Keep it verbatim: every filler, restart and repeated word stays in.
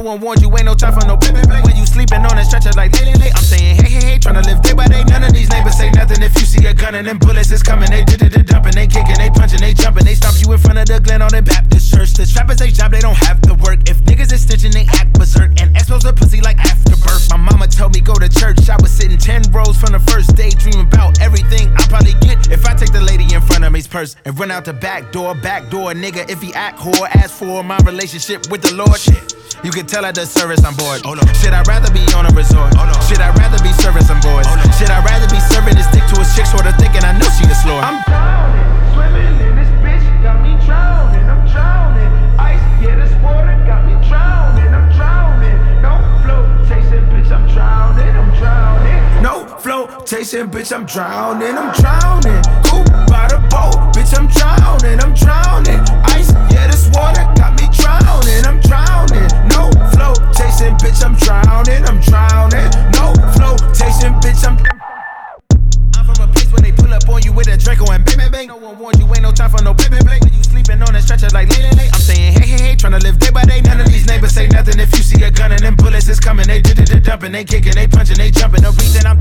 one warned you, ain't no time for no play, play, play. When you sleeping on a stretcher like lay, lay, lay. I'm saying hey, hey, hey, tryna live day by day. None of these neighbors say nothing if you see a gun and them bullets is coming. They did it, dumping, they kicking, they punching, they jumping. They stomp you in front of the Glen on the Baptist church. The trappers, they job, they don't have to work. If niggas is stitching, they act berserk and expose a pussy like afterbirth. My mama told me go to church. I was sitting ten rows from the first day, dreaming about everything I probably get if I take the lady in front of me's purse and run out the back door, back door, nigga. If he act whore, ask for my relationship with the Lord. Shit, you can tell at the service I'm bored. Oh, no. Should I rather be on a resort? Oh, no. Should I rather be serving some boys? Oh, no. Should I rather be serving this dick to a chick sort of thinking I know she a slore? I'm drowning, swimming in this bitch, got me drowning. I'm drowning, ice, yeah, this water got me drowning. I'm drowning, no flotation, bitch, I'm drowning. I'm drowning, no flotation, bitch, I'm drowning. I'm drowning, cool by the boat, bitch, I'm drowning. I'm drowning, ice, yeah, this water got me drowning. I'm drowning, no flotation, bitch, I'm drowning. I'm drowning, no flotation, bitch, I'm I'm from a place where they pull up on you with a Draco and bang, bang, bang. No one warned you, ain't no time for no play, play, play. When you sleeping on a stretcher like lay, lay, lay. I'm saying hey, hey, hey, tryna live day by day. None of these neighbors say nothing if you see a gun and them bullets is coming. They did it, dumping, they kicking, they punching.